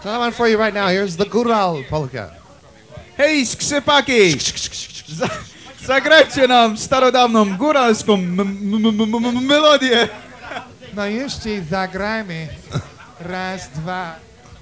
So I want for you right now. Here's the Góral polka. Hej, skrzypaki! Zagrajcie nam starodawną góralską melodię. No już ci zagrajmy. Raz, dwa.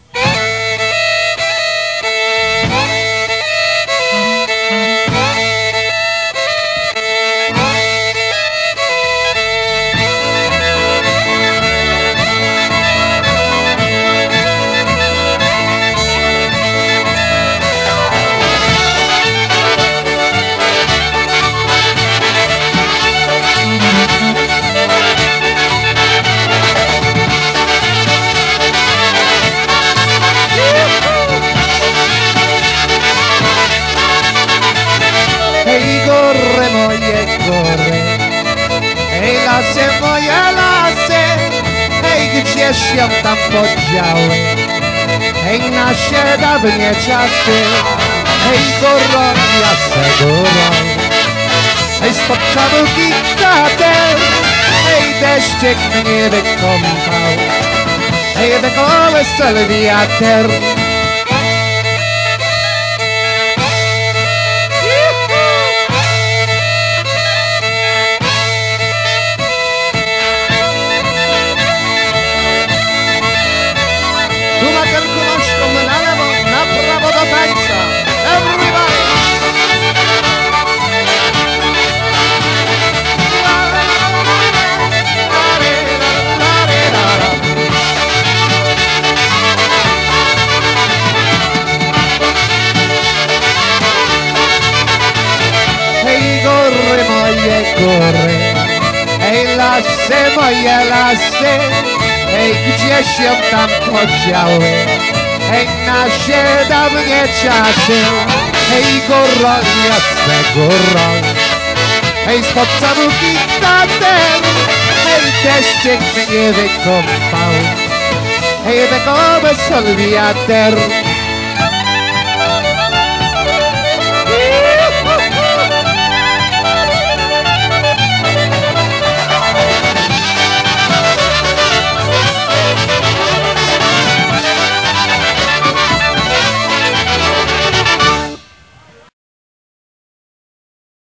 Hej, góry moje góry, hej, lasy moje lasy, hej, gdzie się tam podziały, hej, nasze dawnie czasy, hej, góro, jasne góro, hej, spod całuki tater, hej, deszczyk mnie wykąpał, hej, wesoły wiater. Góry, hej, lasy moje lasy, hej, gdzie się tam podziały, hej, nasze dawnie czasy, hej, góro, jasne góro, hej, spod całuki tater, hej, deszczyk mnie wykąpał, hej, wesoły wiater.